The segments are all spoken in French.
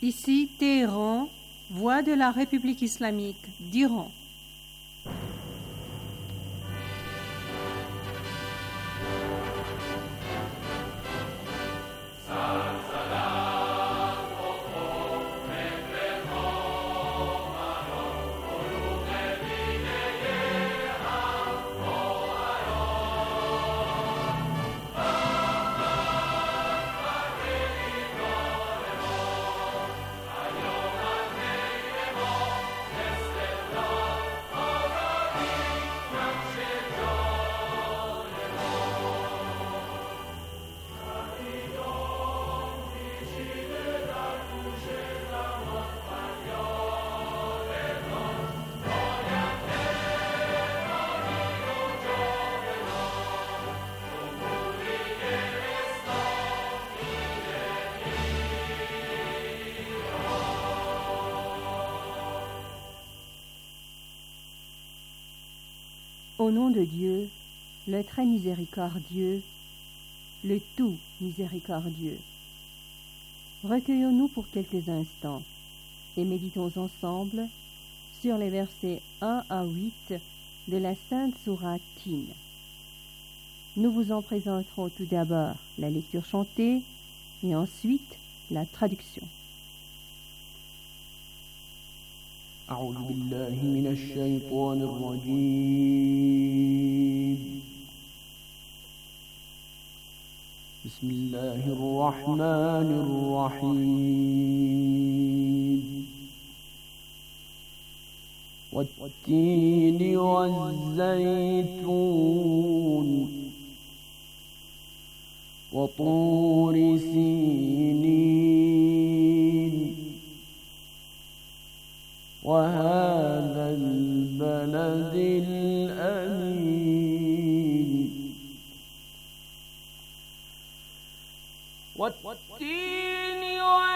Ici Téhéran, voix de la République islamique d'Iran. Au nom de Dieu, le très miséricordieux, le tout miséricordieux. Recueillons-nous pour quelques instants et méditons ensemble sur les versets 1 à 8 de la Sainte Sourate Tin. Nous vous en présenterons tout d'abord la lecture chantée et ensuite la traduction. أعوذ بالله من الشيطان الرجيم بسم الله الرحمن الرحيم والتين والزيتون وطور سينين وهذا البلد الأمين والتين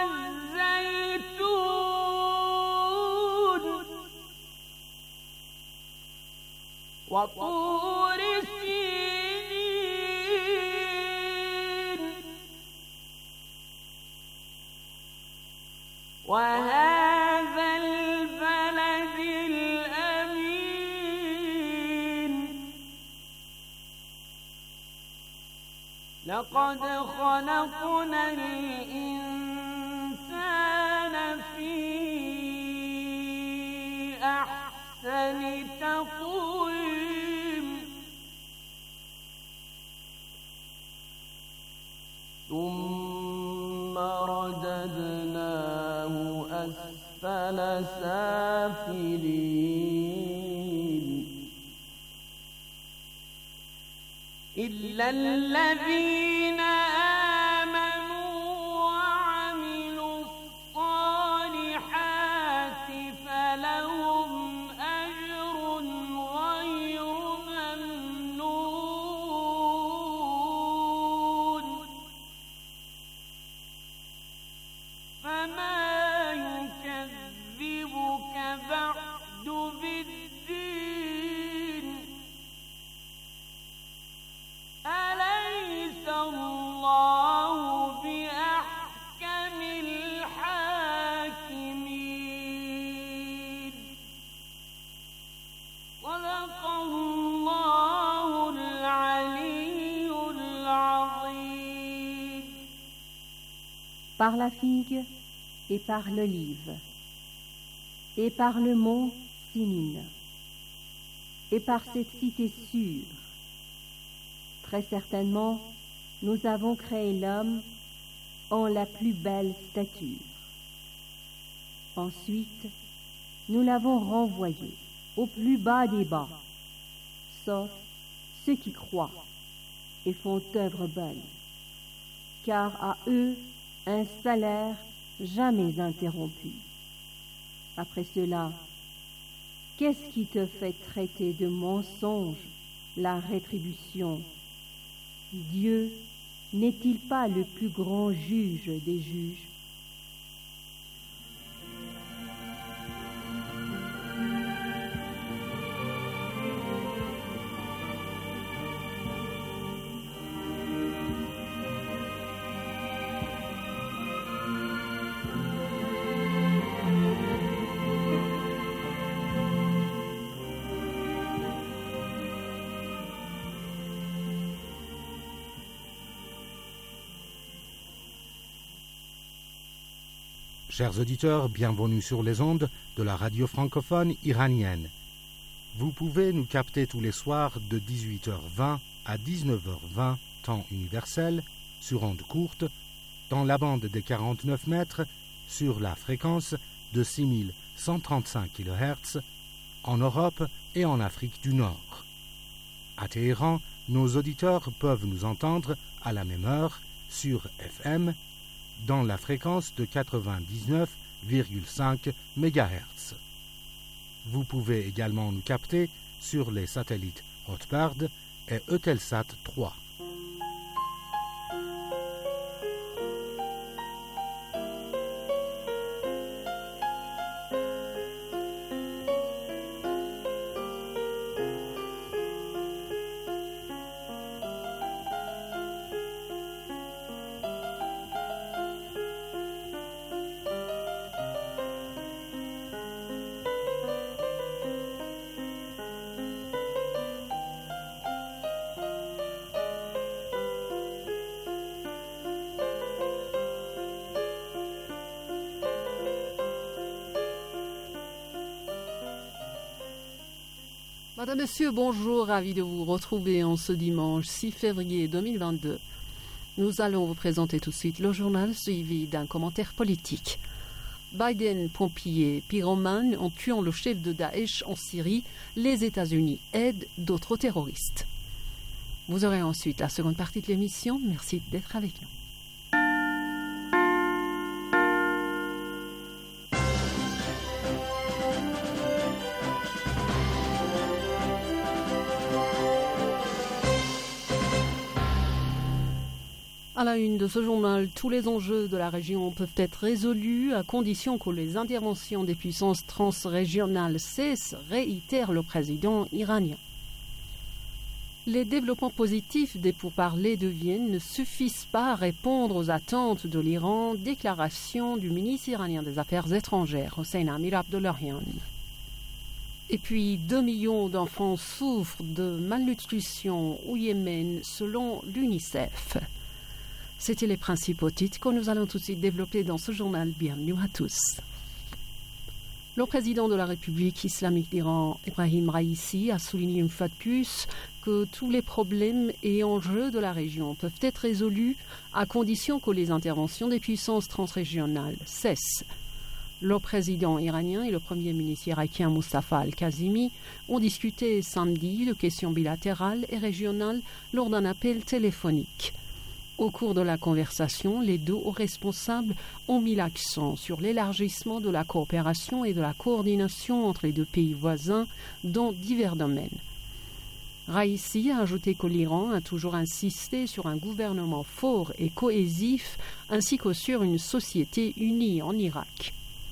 والزيتون وطور سينين وهذا البلد الأمين لقد خلقنا الإنسان في أحسن تقويم ثم رددناه أسفل سافلين إلا الذين آمنوا وعملوا الصالحات فلهم أجر غير ممنون فما يكذبك بعد بالدين أليس الله بأحكم الحاكمين صدق الله العلي العظيم. Par la figue et par l'olive, et par le mont Sinine, et par cette cité sûre, très certainement, nous avons créé l'homme en la plus belle stature. Ensuite, nous l'avons renvoyé au plus bas des bas, sauf ceux qui croient et font œuvre bonne, car à eux un salaire jamais interrompu. Après cela, qu'est-ce qui te fait traiter de mensonge la rétribution? Dieu n'est-il pas le plus grand juge des juges? Chers auditeurs, bienvenue sur les ondes de la radio francophone iranienne. Vous pouvez nous capter tous les soirs de 18h20 à 19h20, temps universel, sur ondes courtes, dans la bande des 49 mètres, sur la fréquence de 6135 kHz, en Europe et en Afrique du Nord. À Téhéran, nos auditeurs peuvent nous entendre à la même heure sur FM, dans la fréquence de 99,5 MHz. Vous pouvez également nous capter sur les satellites Hotbird et Eutelsat 3. Madame, Monsieur, bonjour, ravi de vous retrouver en ce dimanche 6 février 2022. Nous allons vous présenter tout de suite le journal suivi d'un commentaire politique. Biden, pompier, pyromane en tuant le chef de Daesh en Syrie, les États-Unis aident d'autres terroristes. Vous aurez ensuite la seconde partie de l'émission. Merci d'être avec nous. À la une de ce journal, tous les enjeux de la région peuvent être résolus à condition que les interventions des puissances transrégionales cessent, réitère le président iranien. Les développements positifs des pourparlers de Vienne ne suffisent pas à répondre aux attentes de l'Iran, déclaration du ministre iranien des Affaires étrangères, Hossein Amir-Abdollahian. Et puis, 2 millions d'enfants souffrent de malnutrition au Yémen selon l'UNICEF. C'étaient les principaux titres que nous allons tout de suite développer dans ce journal. Bienvenue à tous. Le président de la République islamique d'Iran, Ebrahim Raïssi, a souligné une fois de plus que tous les problèmes et enjeux de la région peuvent être résolus à condition que les interventions des puissances transrégionales cessent. Le président iranien et le premier ministre irakien Mustafa al-Kazimi ont discuté samedi de questions bilatérales et régionales lors d'un appel téléphonique. Au cours de la conversation, les deux hauts responsables ont mis l'accent sur l'élargissement de la coopération et de la coordination entre les deux pays voisins dans divers domaines. Raïssi a ajouté que l'Iran a toujours insisté sur un gouvernement fort et cohésif ainsi que sur une société unie en Irak.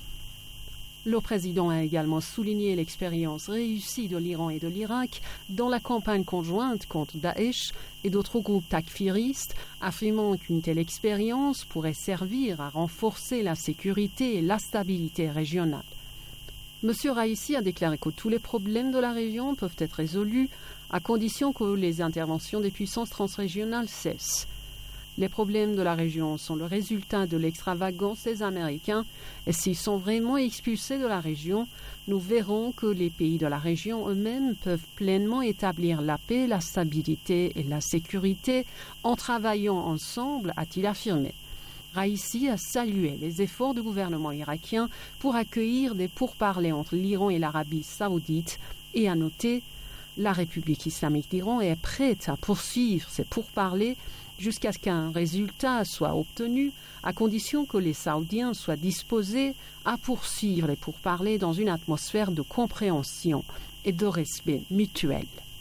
Le président a également souligné l'expérience réussie de l'Iran et de l'Irak dans la campagne conjointe contre Daesh et d'autres groupes takfiristes, affirmant qu'une telle expérience pourrait servir à renforcer la sécurité et la stabilité régionale. M. Raïssi a déclaré que tous les problèmes de la région peuvent être résolus à condition que les interventions des puissances transrégionales cessent. Les problèmes de la région sont le résultat de l'extravagance des Américains et s'ils sont vraiment expulsés de la région, nous verrons que les pays de la région eux-mêmes peuvent pleinement établir la paix, la stabilité et la sécurité en travaillant ensemble, a-t-il affirmé. Raïssi a salué les efforts du gouvernement irakien pour accueillir des pourparlers entre l'Iran et l'Arabie saoudite et a noté la République islamique d'Iran est prête à poursuivre ces pourparlers jusqu'à ce qu'un résultat soit obtenu, à condition que les Saoudiens soient disposés à poursuivre les pourparlers dans une atmosphère de compréhension et de respect mutuel.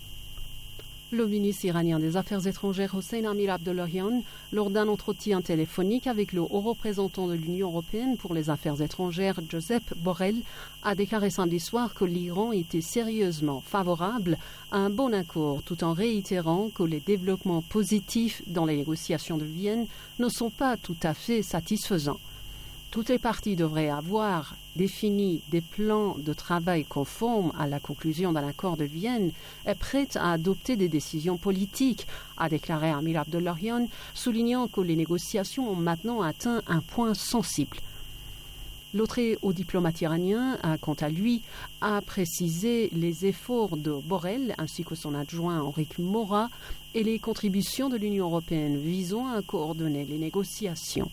Le ministre iranien des Affaires étrangères Hossein Amir-Abdollahian, lors d'un entretien téléphonique avec le haut représentant de l'Union européenne pour les affaires étrangères, Josep Borrell, a déclaré samedi soir que l'Iran était sérieusement favorable à un bon accord, tout en réitérant que les développements positifs dans les négociations de Vienne ne sont pas tout à fait satisfaisants. Toutes les parties devraient avoir défini des plans de travail conformes à la conclusion d'un accord de Vienne et prêtes à adopter des décisions politiques, a déclaré Amir-Abdollahian, soulignant que les négociations ont maintenant atteint un point sensible. L'autre haut diplomate iranien a, quant à lui, a précisé les efforts de Borrell ainsi que son adjoint Enrique Mora et les contributions de l'Union européenne visant à coordonner les négociations.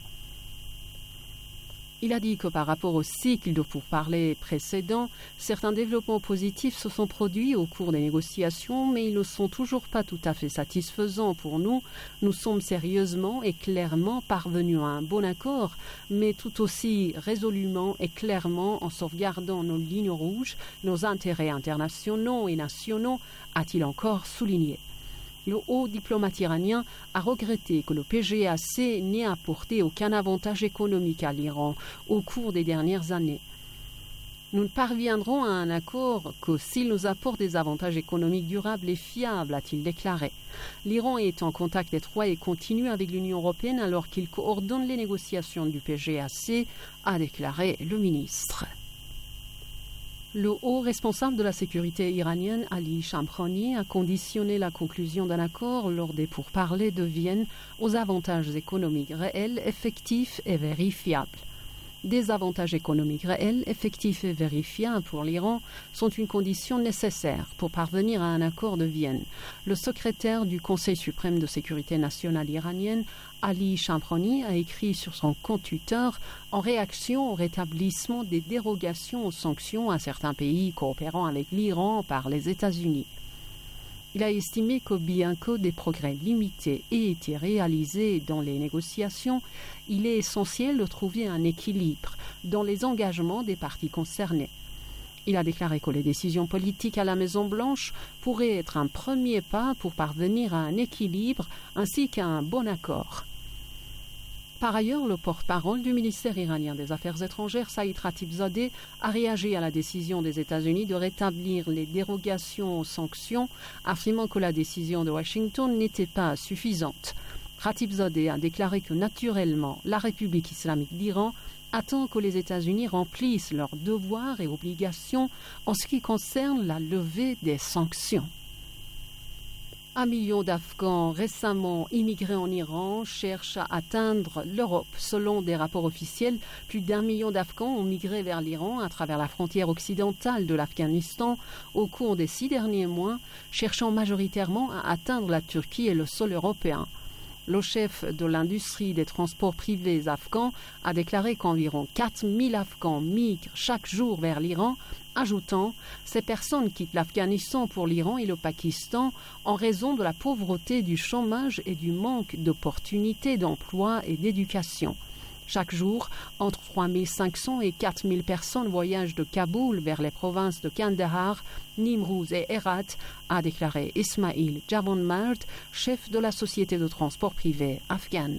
Il a dit que par rapport au cycle de pourparlers précédent, certains développements positifs se sont produits au cours des négociations, mais ils ne sont toujours pas tout à fait satisfaisants pour nous. Nous sommes sérieusement et clairement parvenus à un bon accord, mais tout aussi résolument et clairement en sauvegardant nos lignes rouges, nos intérêts internationaux et nationaux, a-t-il encore souligné. Le haut diplomate iranien a regretté que le PGAC n'ait apporté aucun avantage économique à l'Iran au cours des dernières années. Nous ne parviendrons à un accord que s'il nous apporte des avantages économiques durables et fiables, a-t-il déclaré. L'Iran est en contact étroit et continu avec l'Union européenne alors qu'il coordonne les négociations du PGAC, a déclaré le ministre. Le haut responsable de la sécurité iranienne, Ali Shamkhani, a conditionné la conclusion d'un accord lors des pourparlers de Vienne aux avantages économiques réels, effectifs et vérifiables. Des avantages économiques réels, effectifs et vérifiables pour l'Iran sont une condition nécessaire pour parvenir à un accord de Vienne. Le secrétaire du Conseil suprême de sécurité nationale iranienne, Ali Shamkhani, a écrit sur son compte Twitter en réaction au rétablissement des dérogations aux sanctions à certains pays coopérant avec l'Iran par les États-Unis. Il a estimé que bien que des progrès limités aient été réalisés dans les négociations, il est essentiel de trouver un équilibre dans les engagements des parties concernées. Il a déclaré que les décisions politiques à la Maison-Blanche pourraient être un premier pas pour parvenir à un équilibre ainsi qu'à un bon accord. Par ailleurs, le porte-parole du ministère iranien des Affaires étrangères, Saïd Khatibzadeh, a réagi à la décision des États-Unis de rétablir les dérogations aux sanctions, affirmant que la décision de Washington n'était pas suffisante. Khatibzadeh a déclaré que, naturellement, la République islamique d'Iran attend que les États-Unis remplissent leurs devoirs et obligations en ce qui concerne la levée des sanctions. 1 million d'Afghans récemment immigrés en Iran cherchent à atteindre l'Europe. Selon des rapports officiels, plus d'1 million d'Afghans ont migré vers l'Iran à travers la frontière occidentale de l'Afghanistan au cours des 6 derniers mois, cherchant majoritairement à atteindre la Turquie et le sol européen. Le chef de l'industrie des transports privés afghans a déclaré qu'environ 4000 Afghans migrent chaque jour vers l'Iran, ajoutant « Ces personnes quittent l'Afghanistan pour l'Iran et le Pakistan en raison de la pauvreté, du chômage et du manque d'opportunités d'emploi et d'éducation. » Chaque jour, entre 3500 et 4000 personnes voyagent de Kaboul vers les provinces de Kandahar, Nimrouz et Herat, a déclaré Ismail Javonmard, chef de la société de transport privé afghane.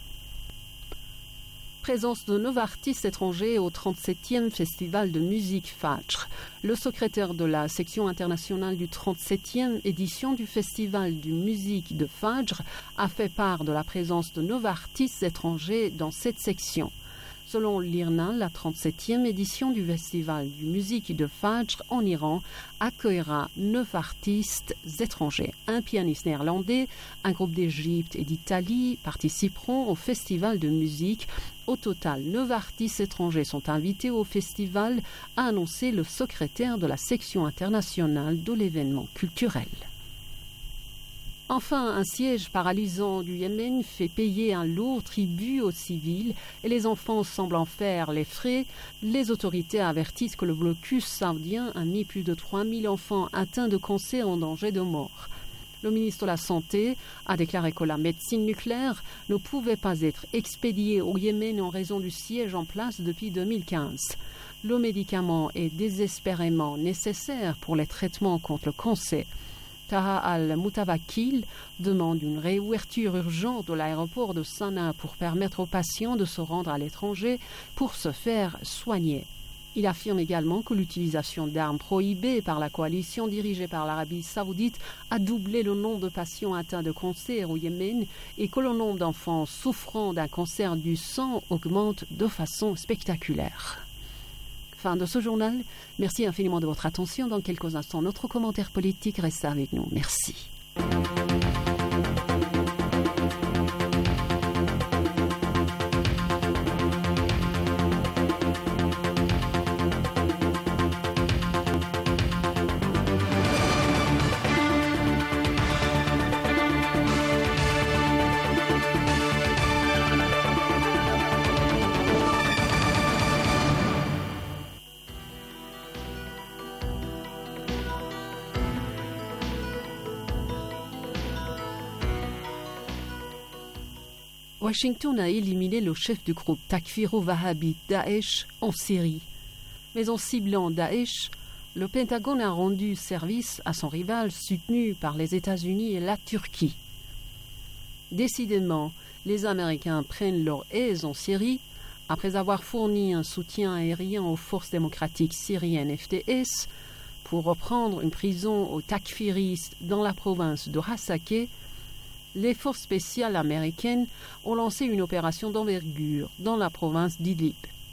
Présence de 9 artistes étrangers au 37e Festival de musique Fajr. Le secrétaire de la section internationale du 37e édition du Festival de musique de Fajr a fait part de la présence de 9 artistes étrangers dans cette section. Selon l'IRNA, la 37e édition du Festival de musique de Fajr en Iran accueillera 9 artistes étrangers. Un pianiste néerlandais, un groupe d'Égypte et d'Italie participeront au Festival de musique. Au total, 9 artistes étrangers sont invités au festival, a annoncé le secrétaire de la section internationale de l'événement culturel. Enfin, un siège paralysant du Yémen fait payer un lourd tribut aux civils et les enfants semblent en faire les frais. Les autorités avertissent que le blocus saoudien a mis plus de 3000 enfants atteints de cancer en danger de mort. Le ministre de la Santé a déclaré que la médecine nucléaire ne pouvait pas être expédiée au Yémen en raison du siège en place depuis 2015. Le médicament est désespérément nécessaire pour les traitements contre le cancer. Taha al-Mutawakil demande une réouverture urgente de l'aéroport de Sanaa pour permettre aux patients de se rendre à l'étranger pour se faire soigner. Il affirme également que l'utilisation d'armes prohibées par la coalition dirigée par l'Arabie saoudite a doublé le nombre de patients atteints de cancer au Yémen et que le nombre d'enfants souffrant d'un cancer du sang augmente de façon spectaculaire. Fin de ce journal. Merci infiniment de votre attention. Dans quelques instants, notre commentaire politique reste avec nous. Merci. Washington a éliminé le chef du groupe takfiro-wahhabite Daesh en Syrie. Mais en ciblant Daesh, le Pentagone a rendu service à son rival soutenu par les États-Unis et la Turquie. Décidément, les Américains prennent leur aise en Syrie après avoir fourni un soutien aérien aux forces démocratiques syriennes FDS pour reprendre une prison aux takfiristes dans la province de Hasakeh. Les forces spéciales américaines ont lancé une opération d'envergure dans la province d'Idlib.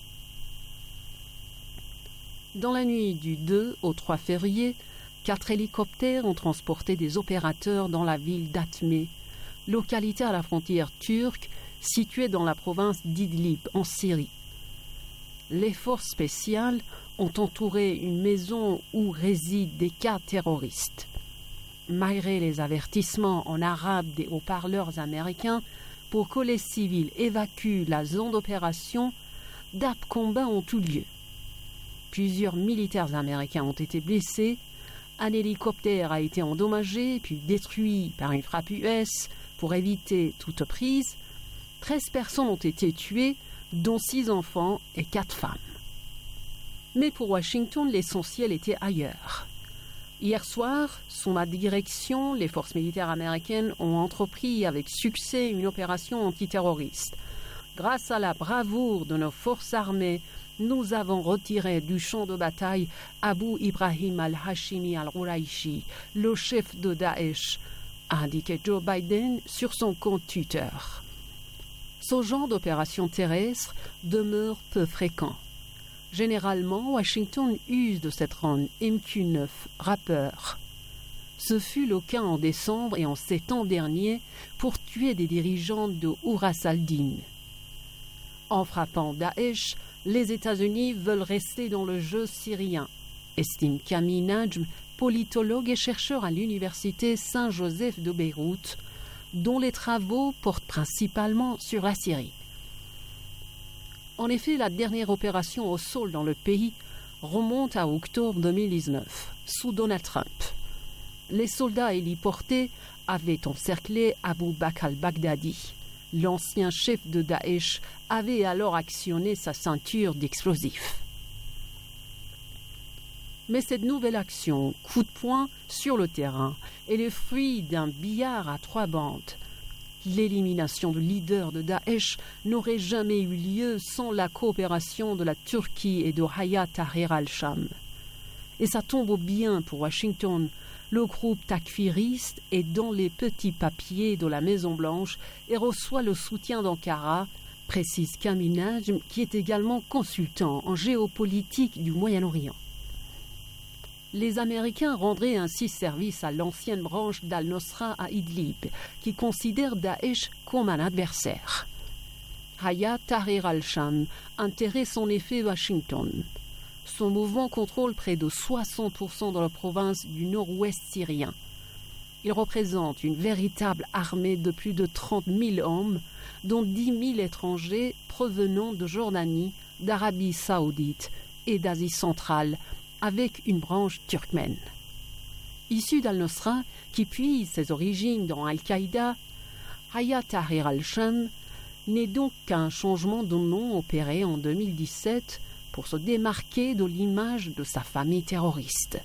Dans la nuit du 2 au 3 février, 4 hélicoptères ont transporté des opérateurs dans la ville d'Atmé, localité à la frontière turque située dans la province d'Idlib en Syrie. Les forces spéciales ont entouré une maison où résident des cas terroristes. Malgré les avertissements en arabe des haut-parleurs américains pour que les civils évacuent la zone d'opération, d'âpres combats ont eu lieu. Plusieurs militaires américains ont été blessés, un hélicoptère a été endommagé puis détruit par une frappe US pour éviter toute prise. 13 personnes ont été tuées, dont 6 enfants et 4 femmes. Mais pour Washington, l'essentiel était ailleurs. Hier soir, sous ma direction, les forces militaires américaines ont entrepris avec succès une opération antiterroriste. Grâce à la bravoure de nos forces armées, nous avons retiré du champ de bataille Abu Ibrahim al-Hashimi al-Quraishi, le chef de Daesh, a indiqué Joe Biden sur son compte Twitter. Ce genre d'opération terrestre demeure peu fréquent. Généralement, Washington use de cette ronde MQ-9 Rapper. Ce fut le cas en décembre et en septembre dernier pour tuer des dirigeants de Ras al-Din. En frappant Daesh, les États-Unis veulent rester dans le jeu syrien, estime Camille Najm, politologue et chercheur à l'université Saint-Joseph de Beyrouth, dont les travaux portent principalement sur la Syrie. En effet, la dernière opération au sol dans le pays remonte à octobre 2019, sous Donald Trump. Les soldats héliportés avaient encerclé Abu Bakr al-Baghdadi. L'ancien chef de Daesh avait alors actionné sa ceinture d'explosifs. Mais cette nouvelle action, coup de poing sur le terrain, est le fruit d'un billard à 3 bandes. L'élimination du leader de Daesh n'aurait jamais eu lieu sans la coopération de la Turquie et de Hayat Tahrir al-Sham. Et ça tombe bien pour Washington. Le groupe takfiriste est dans les petits papiers de la Maison-Blanche et reçoit le soutien d'Ankara, précise Camille Najm, qui est également consultant en géopolitique du Moyen-Orient. Les Américains rendraient ainsi service à l'ancienne branche d'Al-Nosra à Idlib, qui considère Daesh comme un adversaire. Hayat Tahrir al-Sham intéresse en effet Washington. Son mouvement contrôle près de 60% de la province du nord-ouest syrien. Il représente une véritable armée de plus de 30 000 hommes, dont 10 000 étrangers provenant de Jordanie, d'Arabie saoudite et d'Asie centrale, avec une branche turkmène. Issu d'Al-Nosra, qui puise ses origines dans Al-Qaïda, Hayat Tahrir al-Sham n'est donc qu'un changement de nom opéré en 2017 pour se démarquer de l'image de sa famille terroriste.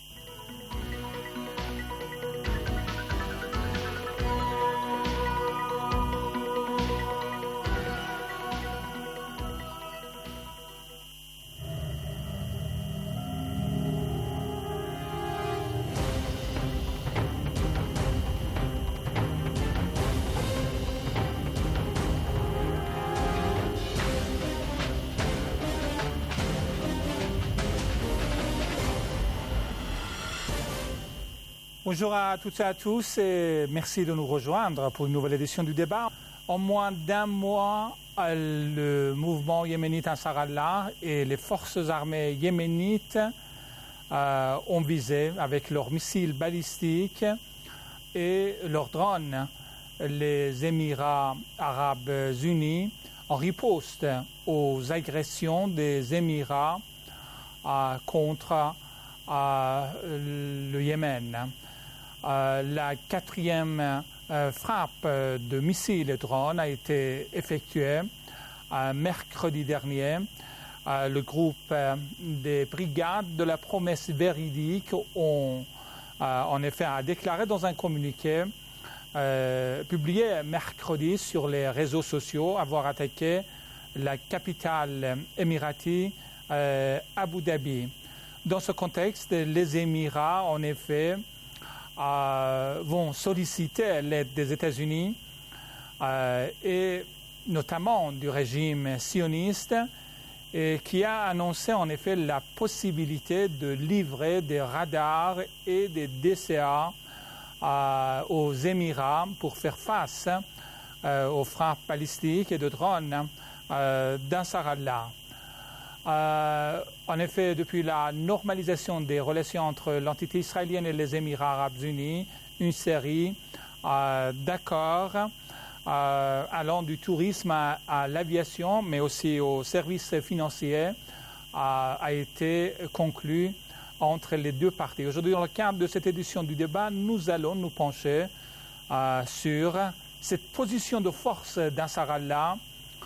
Bonjour à toutes et à tous et merci de nous rejoindre pour une nouvelle édition du débat. En moins d'un mois, le mouvement yéménite Ansar Allah et les forces armées yéménites ont visé avec leurs missiles balistiques et leurs drones les Émirats arabes unis en riposte aux agressions des Émirats contre le Yémen. La 4e frappe de missiles et drones a été effectuée mercredi dernier. Le groupe des brigades de la promesse véridique en effet a déclaré dans un communiqué publié mercredi sur les réseaux sociaux avoir attaqué la capitale émiratie Abu Dhabi. Dans ce contexte, les Émirats, en effet, vont solliciter l'aide des États-Unis et notamment du régime sioniste qui a annoncé en effet la possibilité de livrer des radars et des DCA aux Émirats pour faire face aux frappes balistiques et de drones d'Ansarallah. En effet, depuis la normalisation des relations entre l'entité israélienne et les Émirats arabes unis, une série d'accords allant du tourisme à l'aviation, mais aussi aux services financiers, a été conclue entre les deux parties. Aujourd'hui, dans le cadre de cette édition du débat, nous allons nous pencher sur cette position de force d'Ansarallah,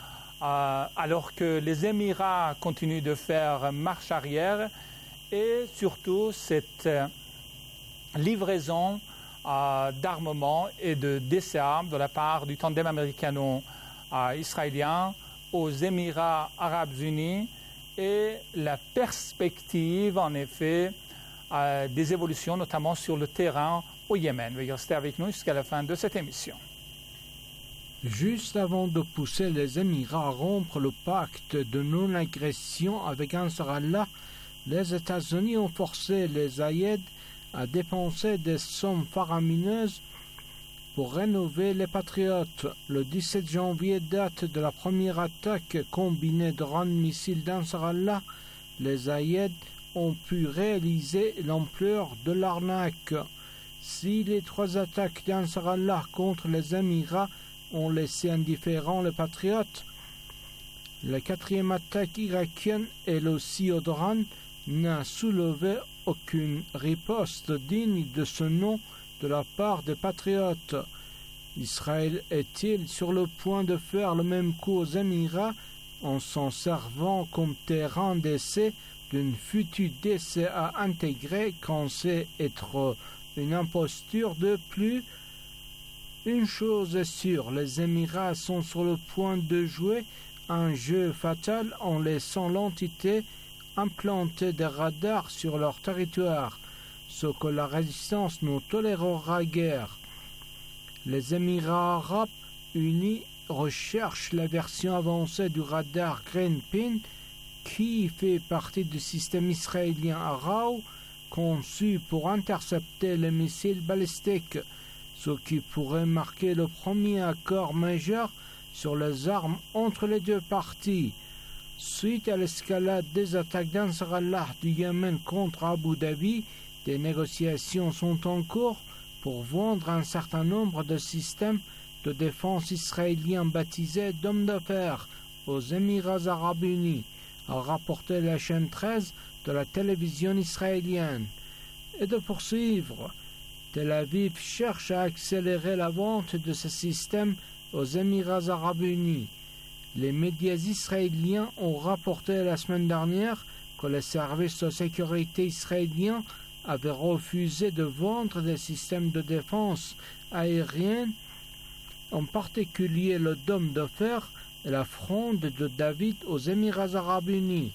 alors que les Émirats continuent de faire marche arrière, et surtout cette livraison d'armement et de DCA de la part du tandem américano-israélien aux Émirats arabes unis et la perspective, en effet, des évolutions, notamment sur le terrain au Yémen. Veuillez rester avec nous jusqu'à la fin de cette émission. Juste avant de pousser les Émirats à rompre le pacte de non-agression avec Ansarallah, les États-Unis ont forcé les Ayed à dépenser des sommes faramineuses pour rénover les Patriotes. Le 17 janvier, date de la première attaque combinée drone-missiles d'Ansarallah, les Ayed ont pu réaliser l'ampleur de l'arnaque. Si les 3 attaques d'Ansarallah contre les Émirats ont laissé indifférents les Patriotes, la 4e attaque irakienne, elle aussi au drone, n'a soulevé aucune riposte digne de ce nom de la part des Patriotes. Israël est-il sur le point de faire le même coup aux Émirats en s'en servant comme terrain d'essai d'une future DCA intégrée censée être une imposture de plus? Une chose est sûre, les Émirats sont sur le point de jouer un jeu fatal en laissant l'entité implanter des radars sur leur territoire, ce que la résistance ne tolérera guère. Les Émirats arabes unis recherchent la version avancée du radar Green Pin qui fait partie du système israélien Arrow conçu pour intercepter les missiles balistiques, ce qui pourrait marquer le premier accord majeur sur les armes entre les deux parties. Suite à l'escalade des attaques d'Ansarallah du Yémen contre Abu Dhabi, des négociations sont en cours pour vendre un certain nombre de systèmes de défense israéliens baptisés d'hommes d'affaires aux Émirats arabes unis, a rapporté la chaîne 13 de la télévision israélienne. Et de poursuivre, Tel Aviv cherche à accélérer la vente de ces systèmes aux Émirats arabes unis. Les médias israéliens ont rapporté la semaine dernière que les services de sécurité israéliens avaient refusé de vendre des systèmes de défense aérienne, en particulier le Dôme de fer et la Fronde de David aux Émirats arabes unis.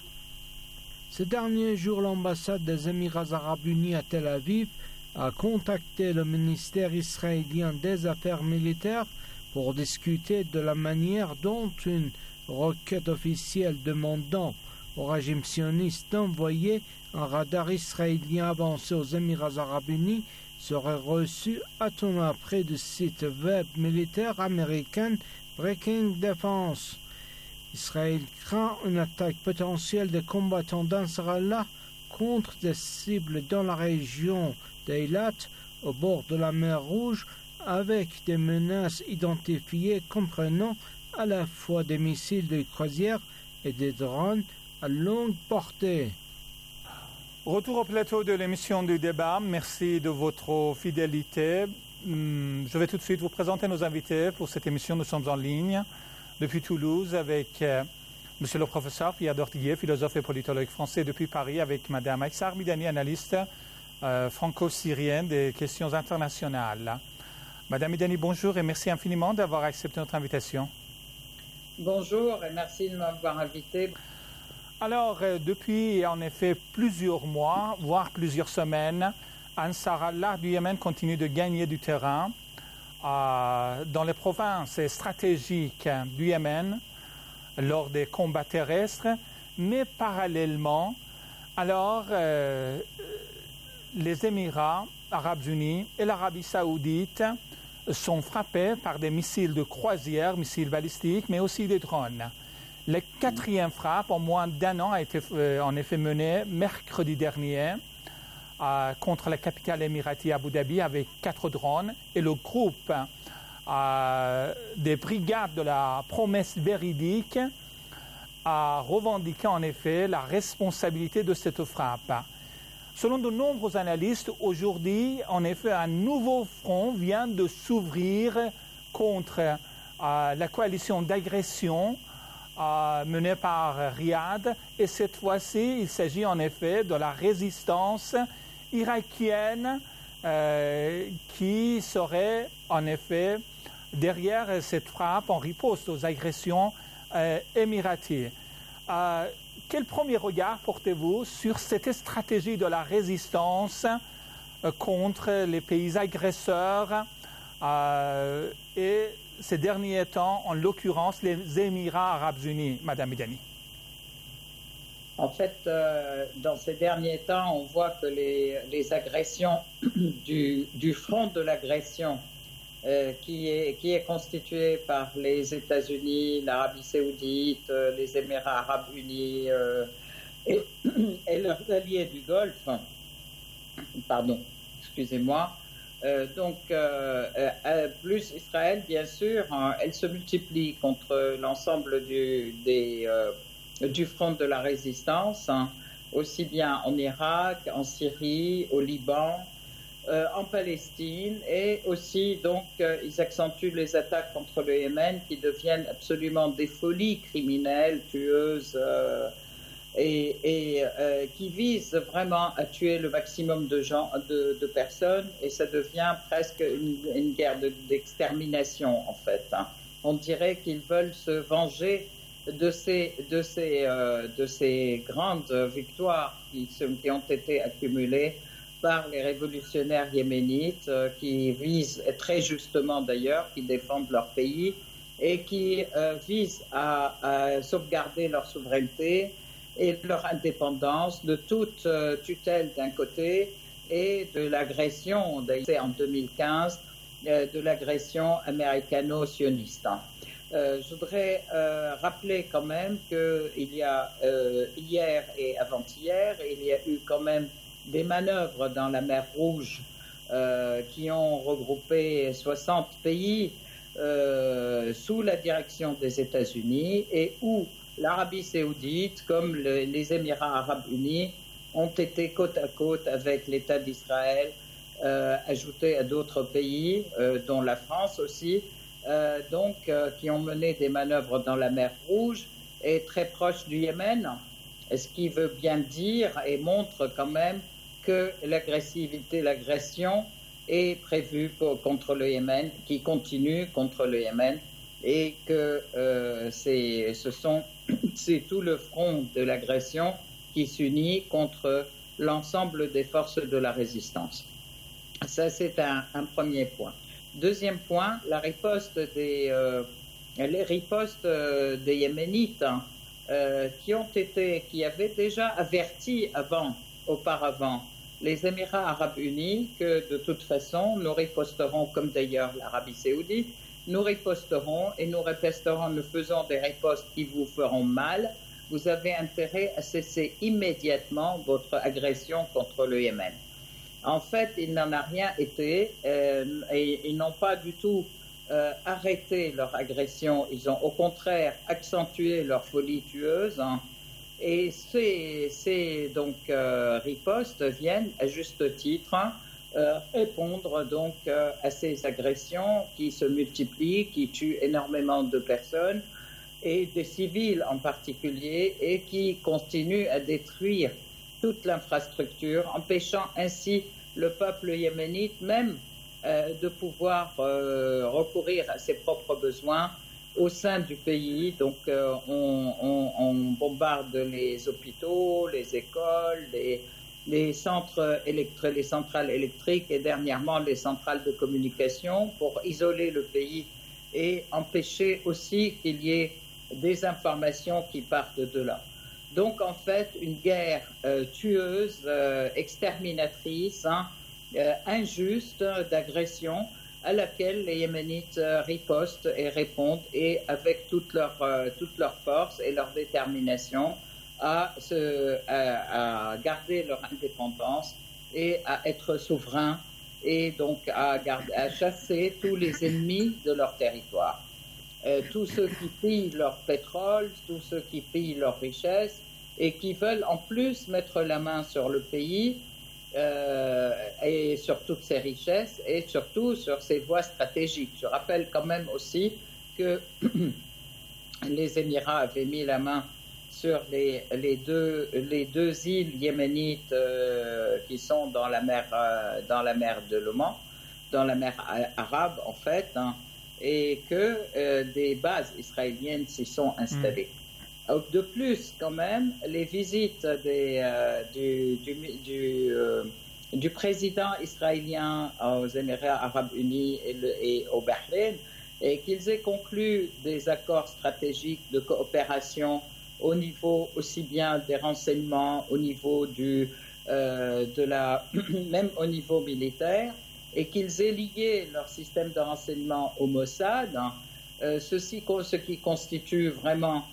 Ces derniers jours, l'ambassade des Émirats arabes unis à Tel Aviv a contacté le ministère israélien des Affaires militaires pour discuter de la manière dont une requête officielle demandant au régime sioniste d'envoyer un radar israélien avancé aux Émirats arabes unis serait reçue à temps après du site web militaire américain Breaking Defense. Israël craint une attaque potentielle des combattants d'Ansarallah contre des cibles dans la région d'Eilat, au bord de la mer Rouge, avec des menaces identifiées comprenant à la fois des missiles de croisière et des drones à longue portée. Retour au plateau de l'émission du débat. Merci de votre fidélité. je vais tout de suite vous présenter nos invités pour cette émission. Nous sommes en ligne depuis Toulouse avec monsieur le professeur Pierre Dortiguier, philosophe et politologue français depuis Paris, avec madame Aïssar Midani, analyste franco-syrienne des questions internationales. Madame Midani, bonjour et merci infiniment d'avoir accepté notre invitation. Bonjour et merci de m'avoir invité. Alors, depuis en effet plusieurs mois, voire plusieurs semaines, Ansar Allah du Yémen continue de gagner du terrain dans les provinces stratégiques du Yémen lors des combats terrestres, mais parallèlement, alors les Émirats arabes unis et l'Arabie saoudite sont frappés par des missiles de croisière, missiles balistiques, mais aussi des drones. La quatrième frappe en moins d'un an a été en effet menée mercredi dernier contre la capitale émiratie Abu Dhabi avec 4 drones, et le groupe des brigades de la promesse véridique a revendiqué en effet la responsabilité de cette frappe. Selon de nombreux analystes, aujourd'hui, en effet, un nouveau front vient de s'ouvrir contre la coalition d'agression menée par Riyad, et cette fois-ci, il s'agit en effet de la résistance irakienne qui serait en effet derrière cette frappe en riposte aux agressions émiraties. Quel premier regard portez-vous sur cette stratégie de la résistance contre les pays agresseurs et ces derniers temps, en l'occurrence, les Émirats arabes unis, Madame Midani? En fait, dans ces derniers temps, on voit que les agressions du front de l'agression qui est constitué par les États-Unis, l'Arabie saoudite, les Émirats arabes unis et leurs alliés du Golfe, plus Israël, bien sûr, elle se multiplie contre l'ensemble du front de la résistance, aussi bien en Irak, en Syrie, au Liban, en Palestine, et aussi donc ils accentuent les attaques contre le Yémen qui deviennent absolument des folies criminelles, tueuses, et qui visent vraiment à tuer le maximum de personnes, et ça devient presque une guerre d'extermination en fait. On dirait qu'ils veulent se venger de ces grandes victoires qui ont été accumulées par les révolutionnaires yéménites, qui visent très justement d'ailleurs, qui défendent leur pays et qui visent à sauvegarder leur souveraineté et leur indépendance de toute tutelle d'un côté, et de l'agression, d'ailleurs en 2015, de l'agression américano-sioniste. Je voudrais rappeler quand même qu'il y a hier et avant-hier, il y a eu quand même des manœuvres dans la mer Rouge qui ont regroupé 60 pays sous la direction des États-Unis, et où l'Arabie saoudite, comme les Émirats arabes unis, ont été côte à côte avec l'État d'Israël, ajouté à d'autres pays, dont la France aussi, qui ont mené des manœuvres dans la mer Rouge et très proche du Yémen, ce qui veut bien dire et montre quand même que l'agression est prévue contre le Yémen, qui continue contre le Yémen, et que c'est tout le front de l'agression qui s'unit contre l'ensemble des forces de la résistance. Ça, c'est un premier point. Deuxième point, les ripostes des Yéménites qui avaient déjà averti auparavant les Émirats arabes unis que de toute façon nous riposterons, comme d'ailleurs l'Arabie saoudite, nous riposterons, et nous faisons des ripostes qui vous feront mal. Vous avez intérêt à cesser immédiatement votre agression contre le Yémen. En fait, il n'en a rien été, et ils n'ont pas du tout arrêté leur agression. Ils ont au contraire accentué leur folie tueuse. Et ces ripostes viennent à juste titre répondre donc à ces agressions qui se multiplient, qui tuent énormément de personnes et des civils en particulier, et qui continuent à détruire toute l'infrastructure, empêchant ainsi le peuple yéménite même de pouvoir recourir à ses propres besoins au sein du pays. Donc on bombarde les hôpitaux, les écoles, les centrales électriques et dernièrement les centrales de communication pour isoler le pays et empêcher aussi qu'il y ait des informations qui partent de là. Donc en fait une guerre tueuse, exterminatrice, injuste, d'agression à laquelle les Yéménites ripostent et répondent, et avec toute leur force et leur détermination à garder leur indépendance et à être souverains, et donc à chasser tous les ennemis de leur territoire. Tous ceux qui pillent leur pétrole, tous ceux qui pillent leurs richesses et qui veulent en plus mettre la main sur le pays et sur toutes ses richesses et surtout sur ses voies stratégiques. Je rappelle quand même aussi que les Émirats avaient mis la main sur les deux îles yéménites qui sont dans la mer de l'Oman, dans la mer Arabe en fait, et que des bases israéliennes s'y sont installées. De plus, quand même, les visites du président israélien aux Émirats arabes unis et au Bahreïn, et qu'ils aient conclu des accords stratégiques de coopération au niveau aussi bien des renseignements, au niveau même au niveau militaire, et qu'ils aient lié leur système de renseignement au Mossad, ce qui constitue vraiment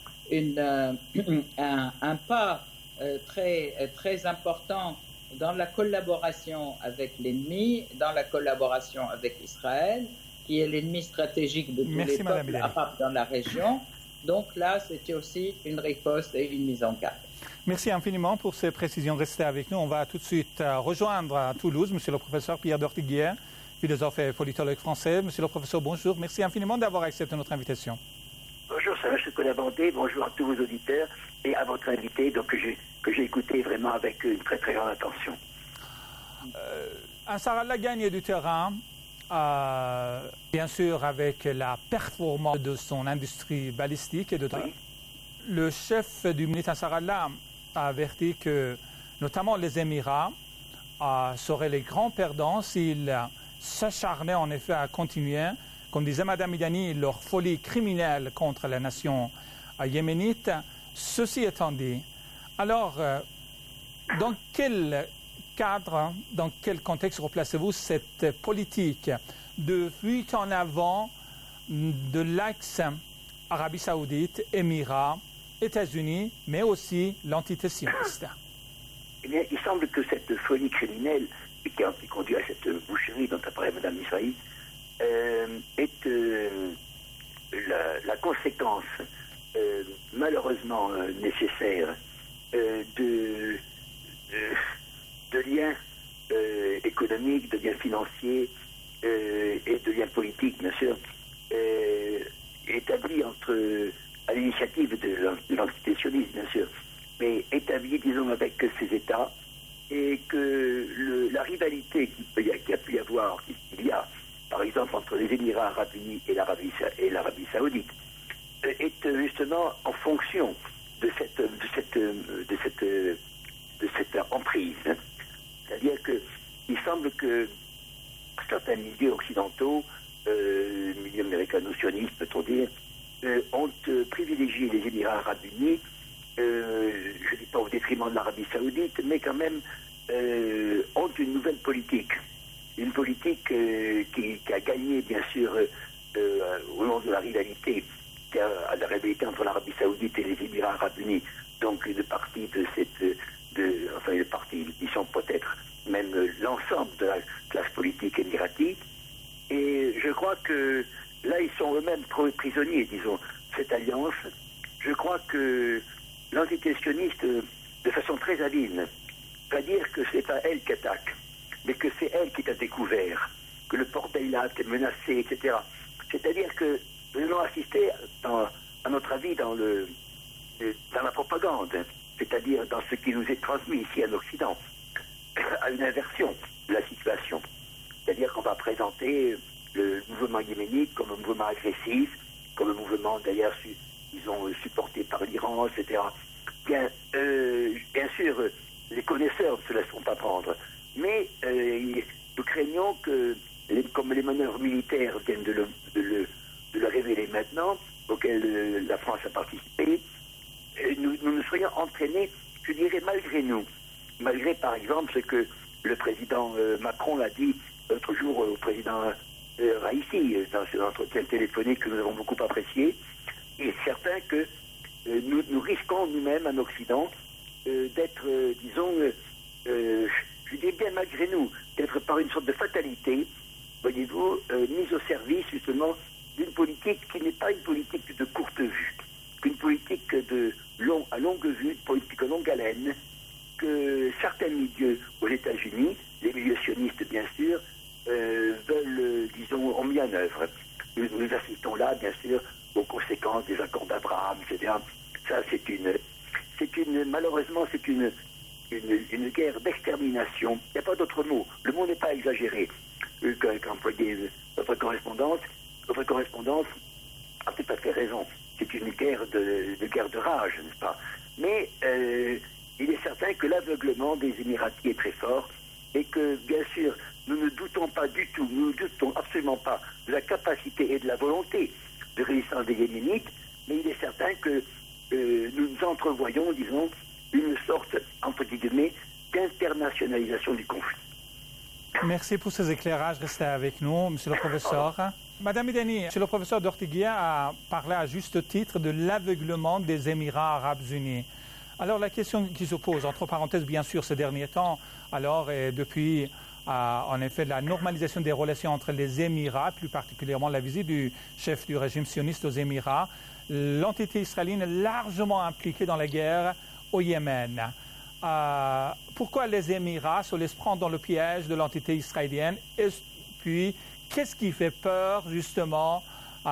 un pas très important dans la collaboration avec l'ennemi, dans la collaboration avec Israël, qui est l'ennemi stratégique de tous les peuples arabes dans la région. Donc là, c'était aussi une riposte et une mise en garde. Merci infiniment pour ces précisions. Restez avec nous. On va tout de suite rejoindre à Toulouse monsieur le professeur Pierre d'Ortiguière, philosophe et politologue français. Monsieur le professeur, bonjour. Merci infiniment d'avoir accepté notre invitation. Bonjour, ça va, je suis Colabandé. Bonjour à tous vos auditeurs et à votre invité, donc, que j'ai écouté vraiment avec une très très grande attention. Ansarallah gagne du terrain, bien sûr avec la performance de son industrie balistique et de drogue. Oui. Le chef du ministère Ansarallah a averti que notamment les Émirats seraient les grands perdants s'ils s'acharnaient en effet à continuer, comme disait Mme Midani, leur folie criminelle contre la nation yéménite. Ceci étant dit, alors dans quel cadre, dans quel contexte replacez-vous cette politique de fuite en avant de l'axe Arabie Saoudite, Émirats, États-Unis, mais aussi l'entité sioniste? Eh bien, il semble que cette folie criminelle qui conduit à cette boucherie dont a parlé Mme Israël est la conséquence malheureusement nécessaire de liens économiques, de liens financiers et de liens politiques, bien sûr, établis à l'initiative de l'entité sioniste, bien sûr, mais établis, disons, avec ces États, et que la rivalité qu'il a pu y avoir, qu'il y a, par exemple, entre les Émirats arabes unis et l'Arabie saoudite, est justement en fonction de cette emprise. C'est-à-dire qu'il semble que certains milieux occidentaux, milieux américano-sionistes, peut-on dire, ont privilégié les Émirats arabes unis, je ne dis pas au détriment de l'Arabie saoudite, mais quand même ont une nouvelle politique. Une politique qui a gagné, bien sûr, au nom de la rivalité, la rivalité entre l'Arabie saoudite et les Émirats arabes unis. Donc une partie une partie, disons peut-être même l'ensemble de la classe politique émiratique. Et je crois que là, ils sont eux-mêmes prisonniers, disons, cette alliance. Je crois que l'entité sioniste, de façon très habile, va dire que ce n'est pas elle qui attaque, mais que c'est elle qui est à découvert, que le port d'Eilat est menacé, etc. C'est-à-dire que nous allons assister, à notre avis, dans la propagande, c'est-à-dire dans ce qui nous est transmis ici en Occident, à une inversion de la situation. C'est-à-dire qu'on va présenter le mouvement yéménite comme un mouvement agressif, comme un mouvement d'ailleurs, disons, supporté par l'Iran, etc. Bien sûr, les connaisseurs ne se laisseront pas prendre, mais nous craignons que, comme les manœuvres militaires viennent de le révéler maintenant, auxquelles la France a participé, nous nous serions entraînés, je dirais, malgré nous. Malgré, par exemple, ce que le président Macron l'a dit l'autre jour au président Raïssi, dans cet entretien téléphonique que nous avons beaucoup apprécié. Il est certain que nous risquons nous-mêmes, en Occident, d'être, disons, je dis bien malgré nous, d'être par une sorte de fatalité, voyez-vous, mis au service, justement, d'une politique qui n'est pas une politique de courte vue, qu'une politique à longue vue, une politique à longue haleine, que certains milieux aux États-Unis, les milieux sionistes bien sûr, veulent, disons, ont mis en œuvre. Nous assistons là, bien sûr, aux conséquences des accords d'Abraham, etc. Ça, malheureusement, c'est une guerre d'extermination. Il n'y a pas d'autre mot. Le mot n'est pas exagéré. Qu'employer votre correspondance a tout à fait raison. C'est une guerre de rage, n'est-ce pas? Mais il est certain que l'aveuglement des Émiratis est très fort et que, bien sûr, nous ne doutons pas du tout, nous ne doutons absolument pas de la capacité et de la volonté de résistance des Yéménites, mais il est certain que nous entrevoyons, disons, une sorte, entre guillemets, d'internationalisation du conflit. Merci pour ces éclairages. Restez avec nous, monsieur le professeur. Madame Medani, monsieur le professeur d'Ortiguia a parlé à juste titre de l'aveuglement des Émirats arabes unis. Alors la question qui se pose, entre parenthèses bien sûr ces derniers temps, alors et depuis en effet la normalisation des relations entre les Émirats, plus particulièrement la visite du chef du régime sioniste aux Émirats, l'entité israélienne est largement impliquée dans la guerre au Yémen. Pourquoi les Émirats se laissent prendre dans le piège de l'entité israélienne? Et puis, qu'est-ce qui fait peur justement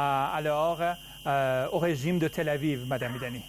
au régime de Tel Aviv, Madame Medani?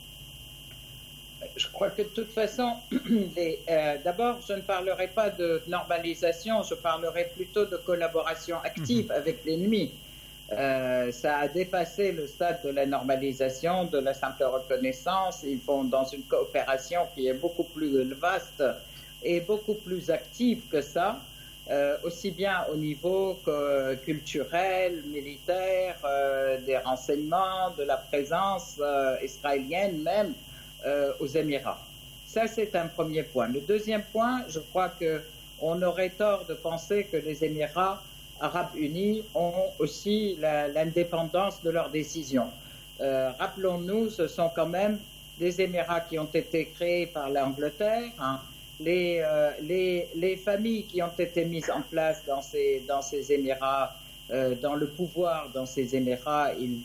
Je crois que de toute façon, d'abord, je ne parlerai pas de normalisation, je parlerai plutôt de collaboration active avec l'ennemi. Ça a dépassé le stade de la normalisation, de la simple reconnaissance. Ils vont dans une coopération qui est beaucoup plus vaste et beaucoup plus active que ça, aussi bien au niveau culturel, militaire, des renseignements, de la présence israélienne même aux Émirats. Ça, c'est un premier point. Le deuxième point, je crois qu'on aurait tort de penser que les Émirats arabes unis ont aussi l'indépendance de leurs décisions. Rappelons-nous, ce sont quand même des Émirats qui ont été créés par l'Angleterre. Hein. Les familles qui ont été mises en place dans ces Émirats, dans le pouvoir dans ces Émirats, ils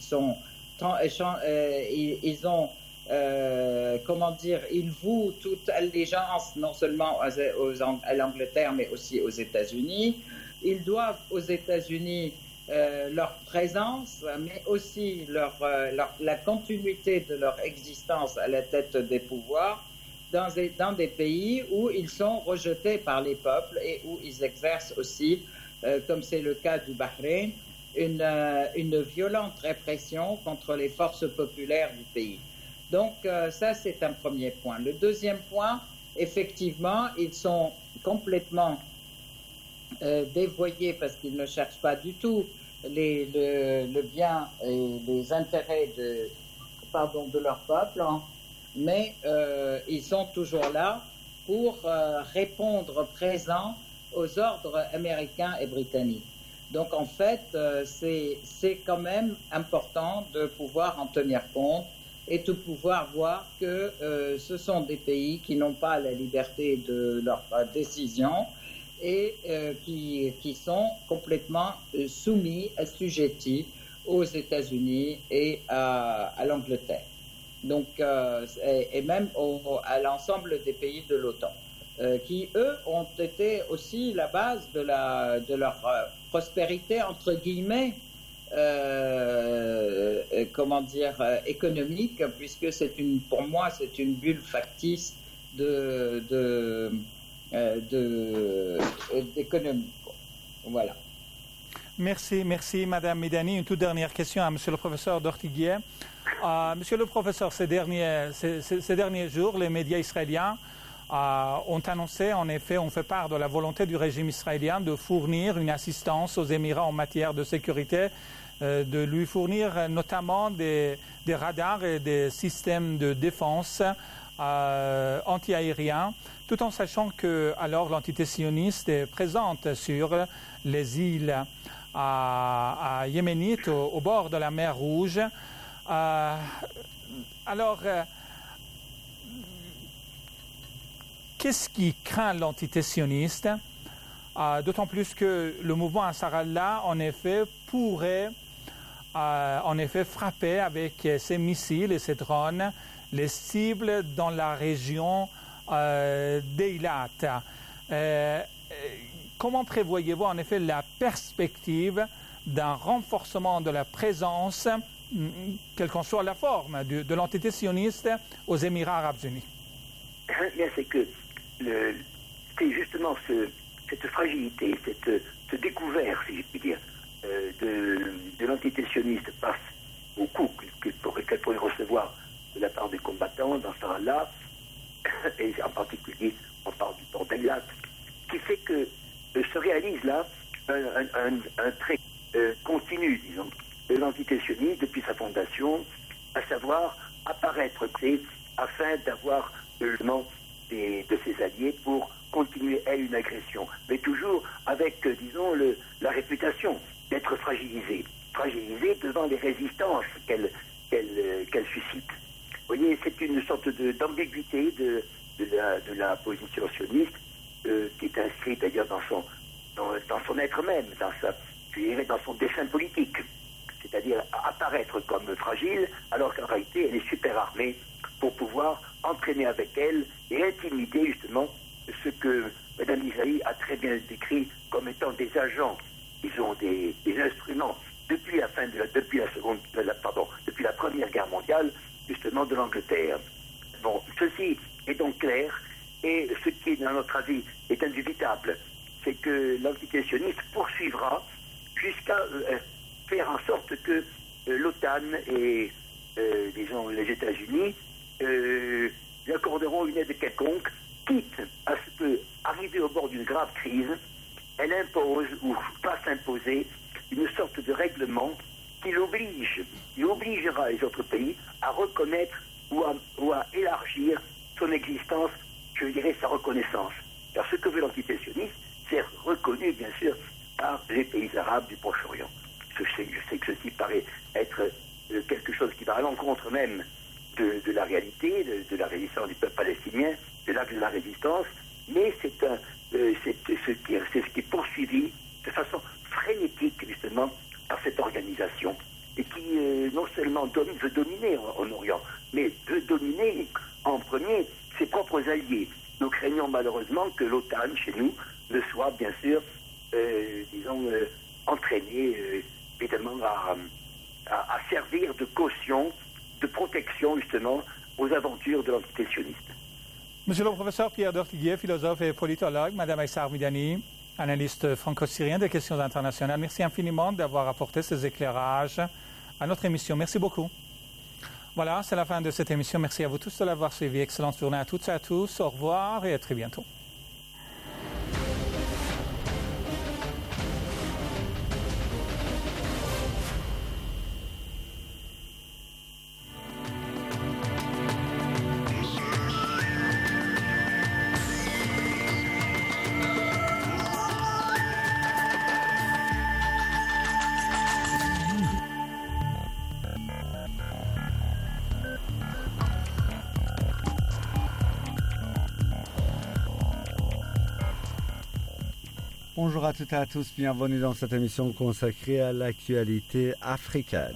vouent toute allégeance non seulement à l'Angleterre mais aussi aux États-Unis. Ils doivent aux États-Unis leur présence, mais aussi la continuité de leur existence à la tête des pouvoirs dans des pays où ils sont rejetés par les peuples et où ils exercent aussi, comme c'est le cas du Bahreïn, une violente répression contre les forces populaires du pays. Donc ça, c'est un premier point. Le deuxième point, effectivement, ils sont complètement dévoyés parce qu'ils ne cherchent pas du tout le bien et les intérêts de leur peuple, hein, mais ils sont toujours là pour répondre présent aux ordres américains et britanniques. Donc en fait, c'est quand même important de pouvoir en tenir compte et de pouvoir voir que ce sont des pays qui n'ont pas la liberté de leurs décisions et qui sont complètement soumis, assujettis aux États-Unis et à l'Angleterre. Donc, et même à l'ensemble des pays de l'OTAN. qui, eux, ont été aussi la base de leur prospérité, entre guillemets, économique, puisque pour moi, c'est une bulle factice d'économie. Voilà. Merci, Madame Midani. Une toute dernière question à Monsieur le professeur d'Ortiguier. Monsieur le professeur, ces derniers jours, les médias israéliens ont annoncé, en effet, on fait part de la volonté du régime israélien de fournir une assistance aux Émirats en matière de sécurité, de lui fournir notamment des radars et des systèmes de défense anti-aériens, tout en sachant que alors l'entité sioniste est présente sur les îles yéménites au bord de la mer Rouge. Qu'est-ce qui craint l'entité sioniste, d'autant plus que le mouvement Ansar-Allah, en effet, pourrait frapper avec ses missiles et ses drones les cibles dans la région d'Eilat. Comment prévoyez-vous en effet la perspective d'un renforcement de la présence, quelle qu'en soit la forme, de l'entité sioniste aux Émirats arabes unis? Bien, c'est que c'est justement cette fragilité, ce découvert, si je puis dire, de l'entité sioniste face aux coups qu'elle pourrait recevoir de la part des combattants dans ce là, et en particulier on parle du port d'Eilat, qui fait que se réalise là un trait continu, disons, de l'entité sioniste depuis sa fondation, à savoir apparaître afin d'avoir le de ses alliés pour continuer, elle, une agression. Mais toujours avec, disons, la réputation d'être fragilisée devant les résistances qu'elle suscite. Vous voyez, c'est une sorte d'ambiguïté de la position sioniste qui est inscrite d'ailleurs dans son être même, dans son dessein politique. C'est-à-dire apparaître comme fragile, alors qu'en réalité, elle est super armée pour pouvoir entraîner avec elle et intimider justement ce que Mme Isaïe a très bien décrit comme étant des agents, disons des instruments depuis la Première Guerre mondiale, justement de l'Angleterre. Bon, ceci est donc clair, et ce qui, dans notre avis, est indubitable, c'est que l'entité sioniste poursuivra jusqu'à faire en sorte que l'OTAN et, disons, les États-Unis lui accorderont une aide quelconque, quitte à ce que, arrivée au bord d'une grave crise, elle impose ou fasse imposer une sorte de règlement qui obligera les autres pays à reconnaître ou à élargir son existence, je dirais sa reconnaissance. Car ce que veut l'entité sioniste, c'est reconnu bien sûr par les pays arabes du Proche-Orient. Je sais que ceci paraît être quelque chose qui va à l'encontre même de la réalité, de la résistance du peuple palestinien, de l'acte de la résistance, mais c'est ce qui est poursuivi de façon frénétique justement par cette organisation et qui non seulement veut dominer en Orient, mais veut dominer en premier ses propres alliés. Nous craignons malheureusement que l'OTAN chez nous ne soit bien sûr, entraînée évidemment à servir de caution, de protection justement aux aventures de l'entité sioniste. Monsieur le professeur Pierre d'Ortiguier, philosophe et politologue, Madame Aïssar Midani, analyste franco-syrien des questions internationales, merci infiniment d'avoir apporté ces éclairages à notre émission. Merci beaucoup. Voilà, c'est la fin de cette émission. Merci à vous tous de l'avoir suivi. Excellente journée à toutes et à tous. Au revoir et à très bientôt. Bonjour à toutes et à tous, bienvenue dans cette émission consacrée à l'actualité africaine.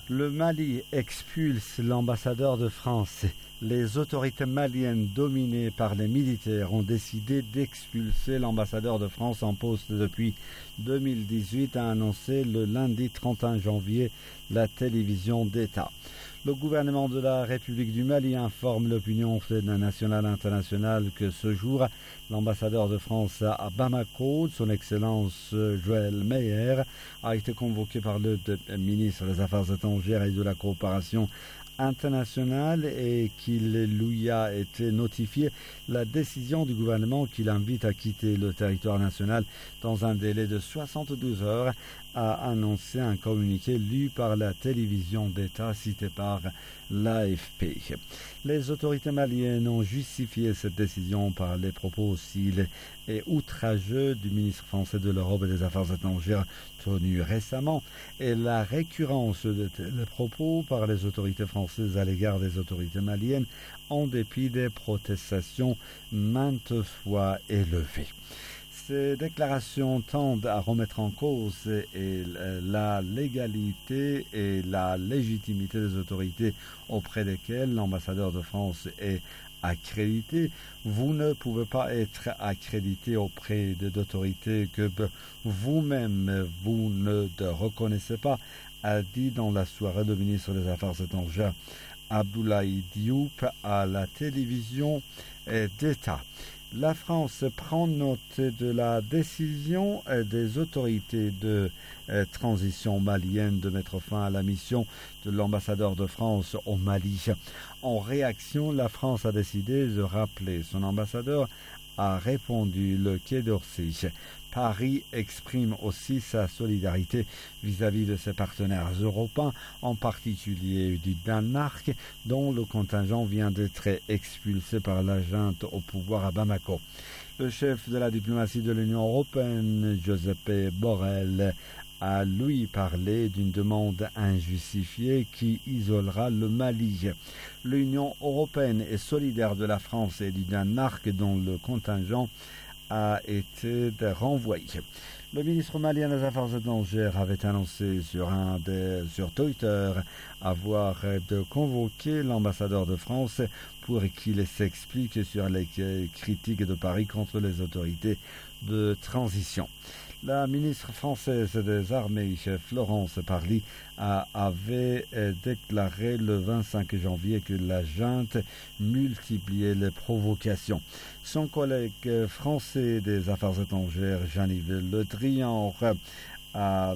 Le Mali expulse l'ambassadeur de France. Les autorités maliennes dominées par les militaires ont décidé d'expulser l'ambassadeur de France en poste depuis 2018, a annoncé le lundi 31 janvier la télévision d'État. Le gouvernement de la République du Mali informe l'opinion nationale et internationale que ce jour, l'ambassadeur de France à Bamako, son Excellence Joël Meyer, a été convoqué par le ministre des Affaires étrangères et de la coopération internationale et qu'il lui a été notifié la décision du gouvernement qui l'invite à quitter le territoire national dans un délai de 72 heures, a annoncé un communiqué lu par la télévision d'État cité par l'AFP. Les autorités maliennes ont justifié cette décision par les propos hostiles et outrageux du ministre français de l'Europe et des Affaires étrangères tenu récemment et la récurrence de tels propos par les autorités françaises à l'égard des autorités maliennes en dépit des protestations maintes fois élevées. Ces déclarations tendent à remettre en cause la légalité et la légitimité des autorités auprès desquelles l'ambassadeur de France est accrédité. Vous ne pouvez pas être accrédité auprès d'autorités que vous-même vous ne reconnaissez pas, a dit dans la soirée le ministre des Affaires étrangères Abdoulaye Diop à la télévision d'État. La France prend note de la décision des autorités de transition malienne de mettre fin à la mission de l'ambassadeur de France au Mali. En réaction, la France a décidé de rappeler son ambassadeur, a répondu le Quai d'Orsay. Paris exprime aussi sa solidarité vis-à-vis de ses partenaires européens, en particulier du Danemark, dont le contingent vient d'être expulsé par la junte au pouvoir à Bamako. Le chef de la diplomatie de l'Union européenne, Josep Borrell, a lui parlé d'une demande injustifiée qui isolera le Mali. L'Union européenne est solidaire de la France et du Danemark, dont le contingent a été renvoyé. Le ministre malien des Affaires étrangères avait annoncé sur Twitter avoir de convoquer l'ambassadeur de France pour qu'il s'explique sur les critiques de Paris contre les autorités de transition. La ministre française des Armées, Florence Parly, avait déclaré le 25 janvier que la junte multipliait les provocations. Son collègue français des Affaires étrangères, Jean-Yves Le Drian, a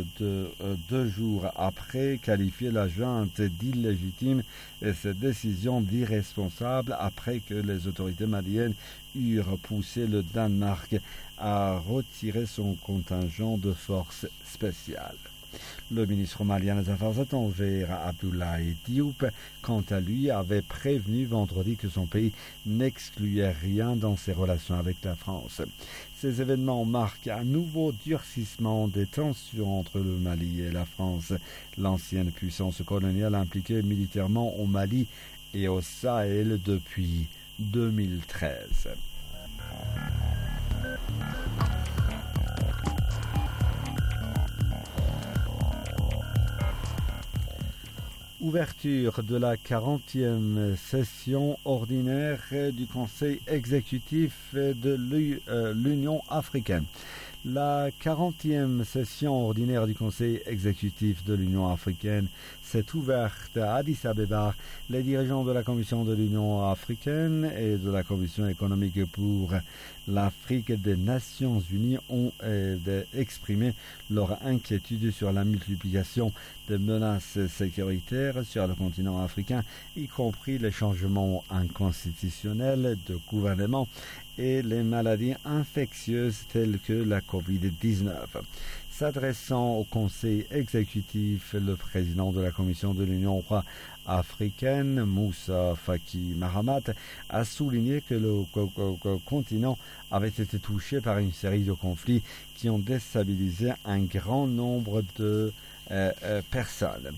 2 jours après qualifié la junte d'illégitime et cette décision d'irresponsable après que les autorités maliennes eurent poussé le Danemark à retirer son contingent de forces spéciales. Le ministre malien des Affaires étrangères, Abdoulaye Diop, quant à lui, avait prévenu vendredi que son pays n'excluait rien dans ses relations avec la France. Ces événements marquent un nouveau durcissement des tensions entre le Mali et la France, l'ancienne puissance coloniale impliquée militairement au Mali et au Sahel depuis 2013. Ouverture de la 40e session ordinaire du Conseil exécutif de l'Union africaine. La 40e session ordinaire du Conseil exécutif de l'Union africaine s'est ouverte à Addis Abeba. Les dirigeants de la Commission de l'Union africaine et de la Commission économique pour l'Afrique des Nations Unies ont exprimé leur inquiétude sur la multiplication des menaces sécuritaires sur le continent africain, y compris les changements inconstitutionnels de gouvernement et les maladies infectieuses telles que la COVID-19. S'adressant au Conseil exécutif, le président de la Commission de l'Union africaine, Moussa Faki Mahamat, a souligné que le continent avait été touché par une série de conflits qui ont déstabilisé un grand nombre de personnes.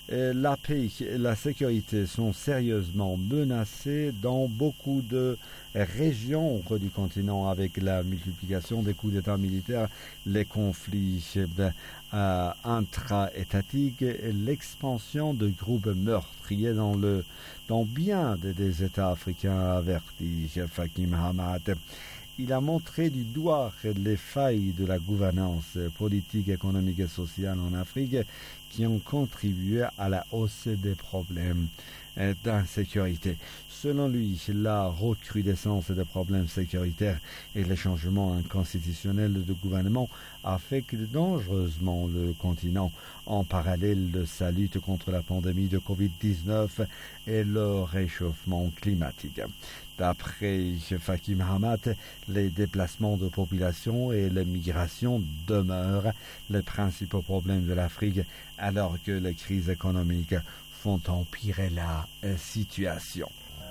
La paix et la sécurité sont sérieusement menacées dans beaucoup de régions du continent avec la multiplication des coups d'État militaires, les conflits intra-étatiques et l'expansion de groupes meurtriers dans bien des États africains, avertit Fakim Hamad. Il a montré du doigt les failles de la gouvernance politique, économique et sociale en Afrique qui ont contribué à la hausse des problèmes d'insécurité. Selon lui, la recrudescence des problèmes sécuritaires et les changements constitutionnels de gouvernement affectent dangereusement le continent. En parallèle de sa lutte contre la pandémie de Covid-19 et le réchauffement climatique. D'après Fakim Hamad, les déplacements de population et les migrations demeurent les principaux problèmes de l'Afrique, alors que les crises économiques font empirer la situation.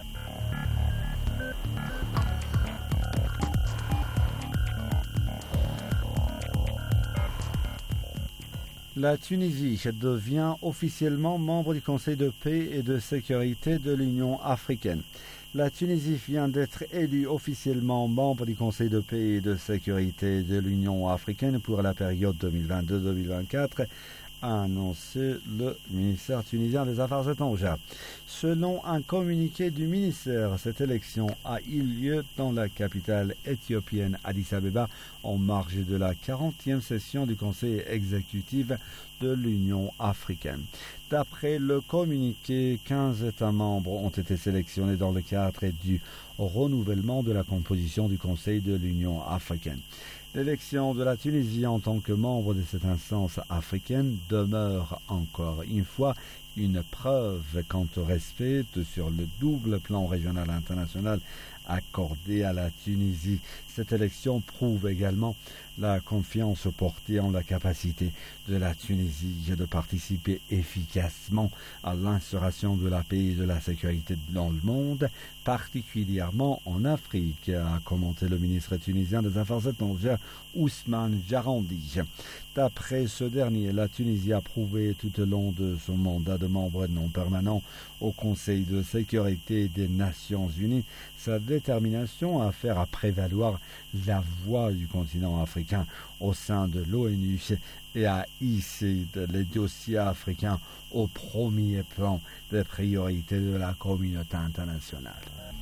La Tunisie devient officiellement membre du Conseil de paix et de sécurité de l'Union africaine. La Tunisie vient d'être élue officiellement membre du Conseil de paix et de sécurité de l'Union africaine pour la période 2022-2024, a annoncé le ministère tunisien des Affaires étrangères. Selon un communiqué du ministère, cette élection a eu lieu dans la capitale éthiopienne Addis Abeba en marge de la 40e session du Conseil exécutif de l'Union africaine. D'après le communiqué, 15 États membres ont été sélectionnés dans le cadre du renouvellement de la composition du Conseil de l'Union africaine. L'élection de la Tunisie en tant que membre de cette instance africaine demeure encore une fois une preuve quant au respect sur le double plan régional et international accordé à la Tunisie. Cette élection prouve également la confiance portée en la capacité de la Tunisie de participer efficacement à l'instauration de la paix et de la sécurité dans le monde, particulièrement en Afrique, a commenté le ministre tunisien des Affaires étrangères Ousmane Jarandi. D'après ce dernier, la Tunisie a prouvé tout au long de son mandat de membre non permanent au Conseil de sécurité des Nations Unies sa détermination à faire prévaloir la voix du continent africain au sein de l'ONU et à hisser les dossiers africains au premier plan des priorités de la communauté internationale.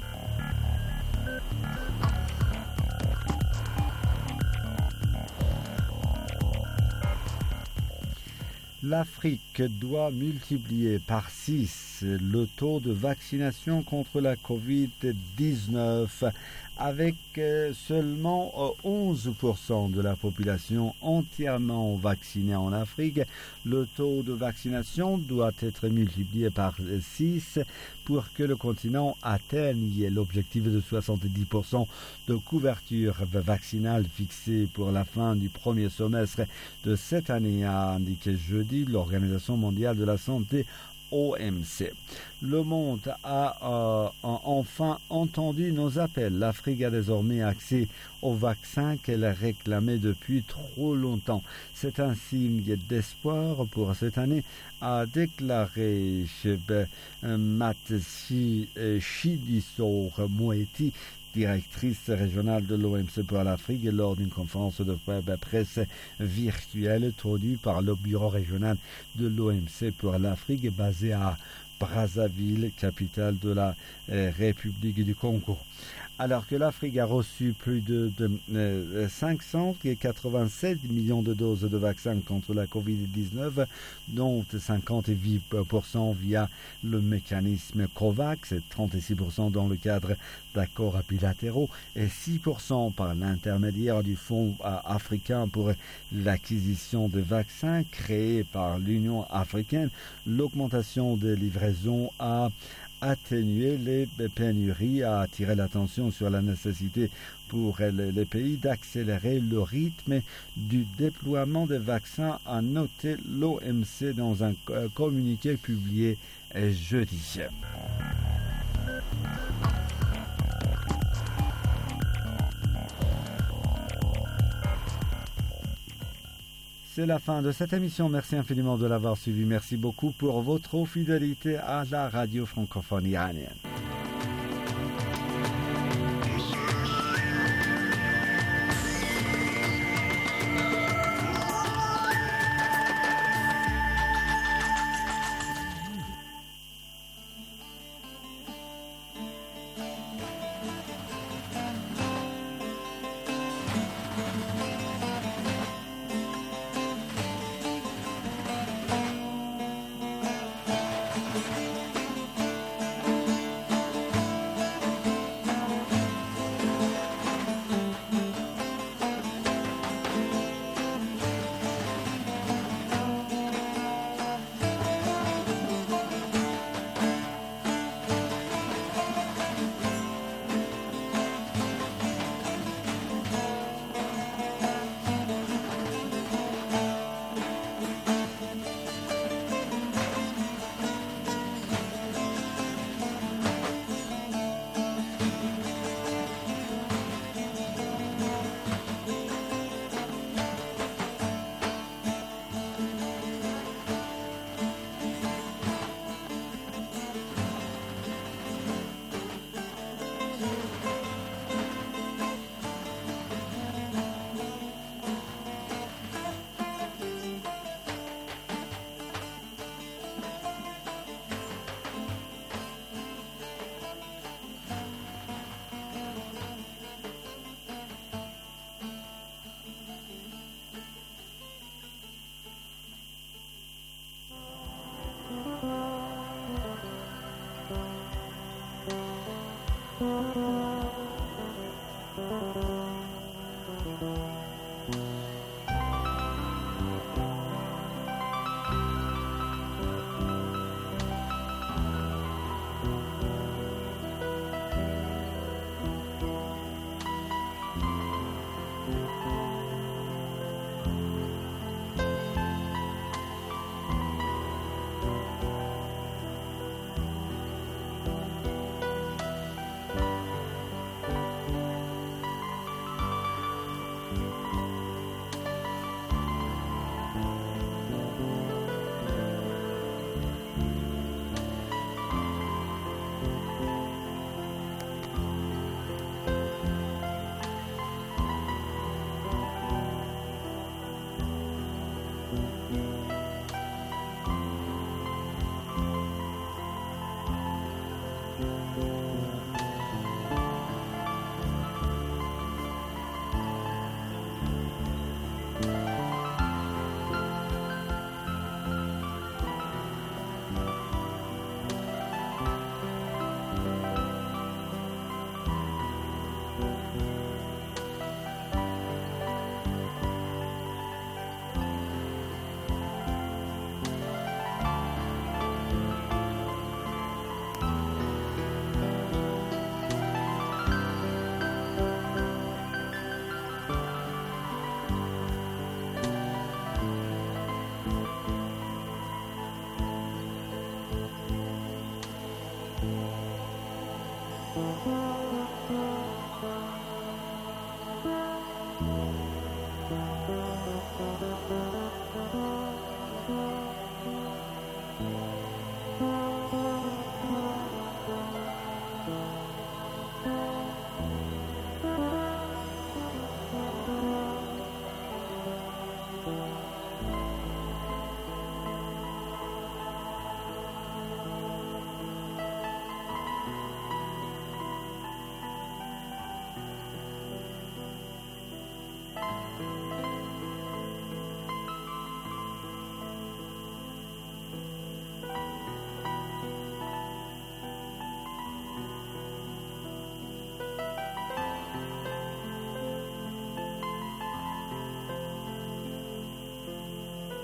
L'Afrique doit multiplier par 6 le taux de vaccination contre la Covid-19 avec seulement 11% de la population entièrement vaccinée en Afrique. Le taux de vaccination doit être multiplié par 6 pour que le continent atteigne l'objectif de 70% de couverture vaccinale fixé pour la fin du premier semestre de cette année, a indiqué jeudi l'Organisation mondiale de la santé OMC. Le monde a enfin entendu nos appels. L'Afrique a désormais accès au vaccin qu'elle réclamait depuis trop longtemps. C'est un signe d'espoir pour cette année, a déclaré Matsi Chidiso Moeti, directrice régionale de l'OMC pour l'Afrique, lors d'une conférence de presse virtuelle tenue par le bureau régional de l'OMC pour l'Afrique basé à Brazzaville, capitale de la République du Congo. Alors que l'Afrique a reçu plus de 587 millions de doses de vaccins contre la Covid-19, dont 58% via le mécanisme COVAX, 36% dans le cadre d'accords bilatéraux et 6% par l'intermédiaire du Fonds africain pour l'acquisition de vaccins créé par l'Union africaine, l'augmentation des livraisons a atténuer les pénuries, a attiré l'attention sur la nécessité pour les pays d'accélérer le rythme du déploiement des vaccins, a noté l'OMC dans un communiqué publié jeudi. C'est la fin de cette émission. Merci infiniment de l'avoir suivi. Merci beaucoup pour votre fidélité à la radio francophone iranienne.